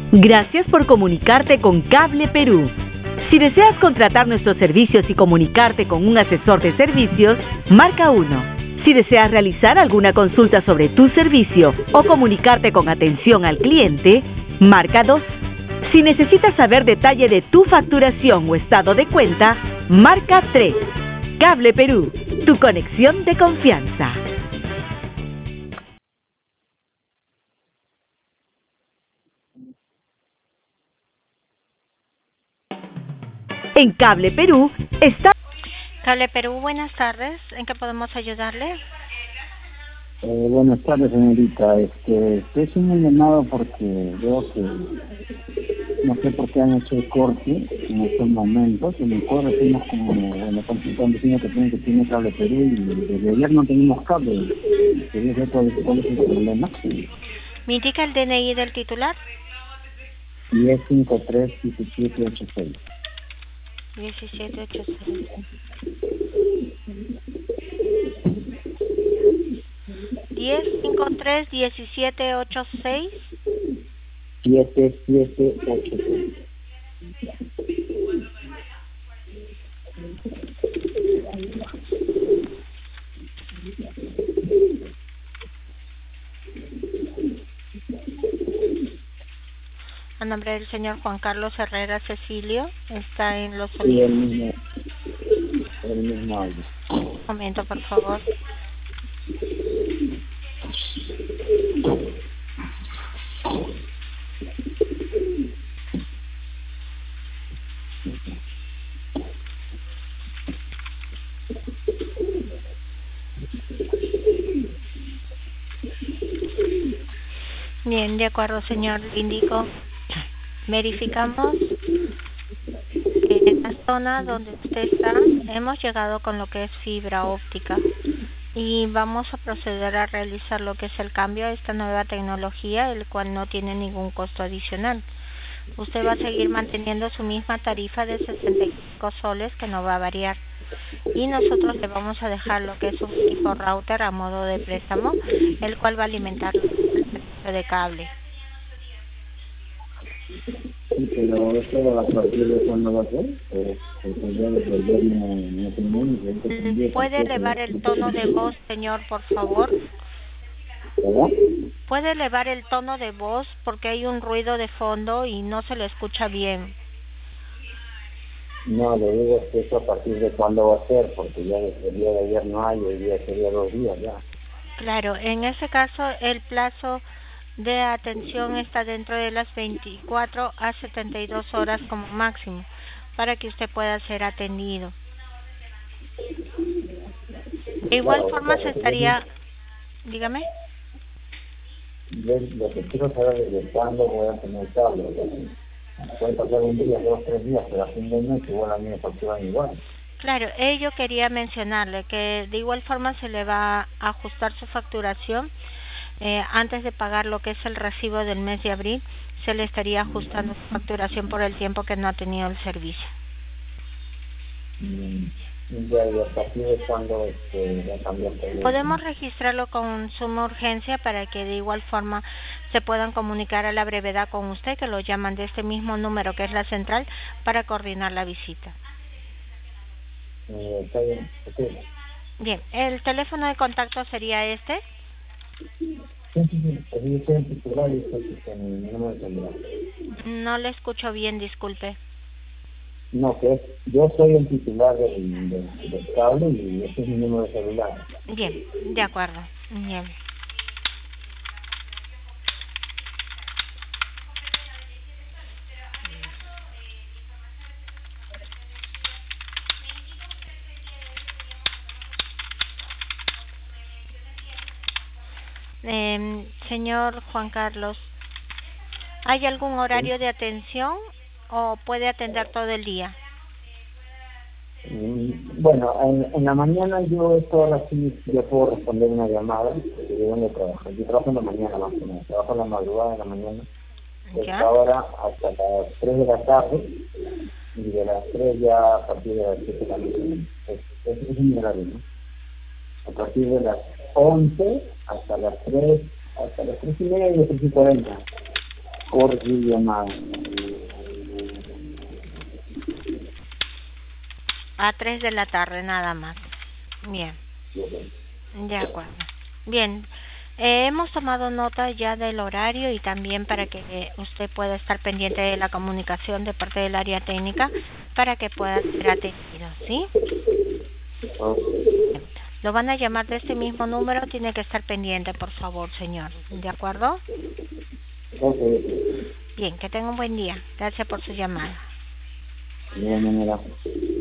Gracias por comunicarte con Cable Perú. Si deseas contratar nuestros servicios y comunicarte con un asesor de servicios, marca 1. Si deseas realizar alguna consulta sobre tu servicio o comunicarte con atención al cliente, marca 2. Si necesitas saber detalle de tu facturación o estado de cuenta, marca 3. Cable Perú, tu conexión de confianza. En Cable Perú está... Cable Perú, buenas tardes. ¿En qué podemos ayudarle? Buenas tardes, señorita. Estoy haciendo un llamado porque veo que no sé por qué han hecho el corte en estos momentos. En el corte tenemos como, están diciendo que tiene Cable Perú y desde ayer no tenemos cable. Quería saber cuál es el problema. ¿Me indica el DNI del titular? 1053-1786. 1786. 1053-1786. 7786. A nombre del señor Juan Carlos Herrera Cecilio, está en los... Sí, el mismo audio. Un momento, por favor. Bien, de acuerdo, señor. Indico, verificamos que en la zona donde usted está hemos llegado con lo que es fibra óptica y vamos a proceder a realizar lo que es el cambio a esta nueva tecnología, el cual no tiene ningún costo adicional. Usted va a seguir manteniendo su misma tarifa de 65 soles, que no va a variar. Y nosotros le vamos a dejar lo que es un equipo router a modo de préstamo, el cual va a alimentar el servicio de cable. Sí, pero esto a partir de cuándo va a ser, ¿Puede elevar el tono de voz, señor, por favor? ¿Verdad? ¿Puede elevar el tono de voz porque hay un ruido de fondo y no se le escucha bien? No, le digo que eso a partir de cuándo va a ser, porque ya desde el día de ayer no hay, hoy día sería 2 días ya. Claro, en ese caso el plazo de atención está dentro de las 24 a 72 horas como máximo, para que usted pueda ser atendido. De igual forma se estaría... Dígame. Lo que quiero saber es de cuándo voy a tener cable. Puede pasar un día, 2, 3 días, pero a fin de mes igual a mí me facturan igual. Claro, ello quería mencionarle que de igual forma se le va a ajustar su facturación antes de pagar lo que es el recibo del mes de abril, se le estaría ajustando su facturación por el tiempo que no ha tenido el servicio. Ya, y a partir de cuándo va a cambiar todo. Podemos registrarlo con suma urgencia para que de igual forma se puedan comunicar a la brevedad con usted, que lo llaman de este mismo número que es la central, para coordinar la visita. Está bien, okay. Bien, ¿el teléfono de contacto sería este? Sí. Yo estoy en titular y estoy en mi número de celular. No le escucho bien, disculpe. No, que yo soy el titular del cable y ese es mi número de celular. Bien, de acuerdo. Bien. Señor Juan Carlos, ¿hay algún horario de atención o puede atender todo el día? Bueno, en la mañana yo ahora sí yo puedo responder una llamada de dónde trabajo. Yo trabajo en la mañana más o menos, trabajo en la madrugada en la mañana. Esta hora hasta las 3 de la tarde y de las 3 ya a partir de las 7 de la noche. Es mi horario, ¿no? A partir de las 11 hasta las 3 y media, 3:40. por videollamada. A 3 de la tarde nada más. Bien. De acuerdo. Bien. Hemos tomado nota ya del horario y también para que usted pueda estar pendiente de la comunicación de parte del área técnica para que pueda ser atendido, ¿sí? Okay. Lo van a llamar de este mismo número, tiene que estar pendiente, por favor, señor. ¿De acuerdo? Okay. Bien, que tenga un buen día. Gracias por su llamada. De manera.